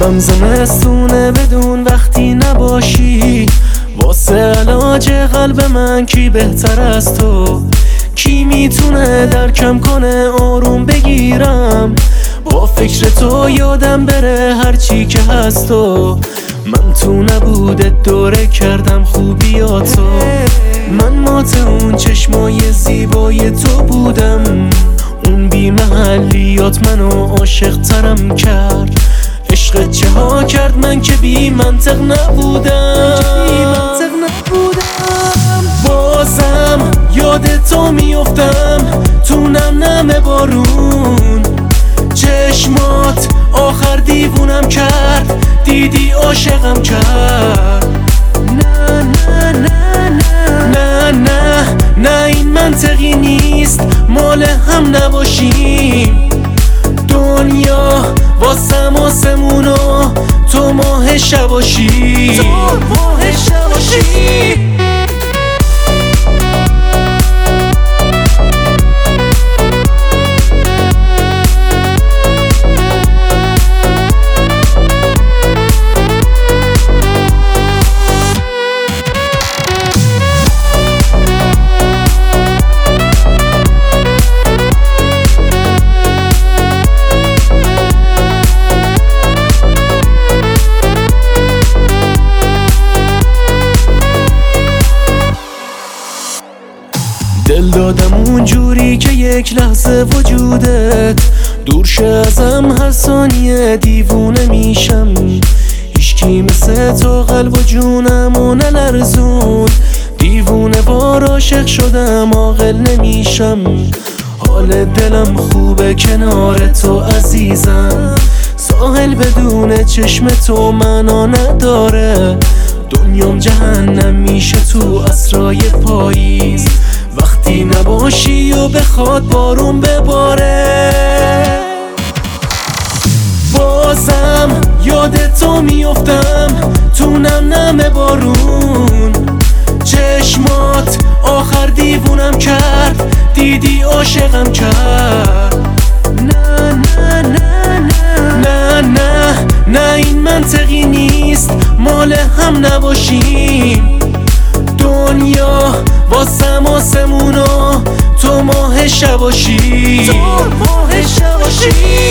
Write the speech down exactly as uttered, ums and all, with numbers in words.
قلبم زمستونه بدون وقتی نباشی. واسه علاج قلب من کی بهتر از تو؟ کی میتونه درکم کنه آروم بگیرم؟ با فکر تو یادم بره هرچی که هست تو. من تو نبوده دوره کردم خوبیاتو. من مات اون چشمای زیبای تو بودم. اون بی محلیات منو عاشق ترم کرد. عشق چه ها کرد من که بی منطق نبودم. بازم یاد تو میافتم تو نم نم بارون. چشمات آخر دیوونم کرد، دیدی عاشقم کرد. نه نه نه نه نه نه نه این منطقی نیست، مال هم نباشیم. دنیا واسم آسمونو تو ماه شباشی. تو ماه شباشی. دل دادم اونجوری که یک لحظه وجودت دور شه ازم، هر ثانیه دیوونه میشم. هیچکی مثل تو قلب و جونمو نلرزون. دیوونه وار عاشق شدم عاقل نمیشم. حال دلم خوبه کنار تو عزیزم. ساحل بدون چشم تو معنا نداره. دنیام جهنم میشه تو عصرای پاییز وقتی نباشی و بخواد بارون بباره. بازم یاد تو میافتم تو نم نم بارون. چشمات آخر دیوونم کرد، دیدی عاشقم کرد. نه نه نه نه نه نه نه این منطقی نیست، مال هم نباشیم. دنیا واسم آسمونو تو ماه شباشی. تو ماه شباشی.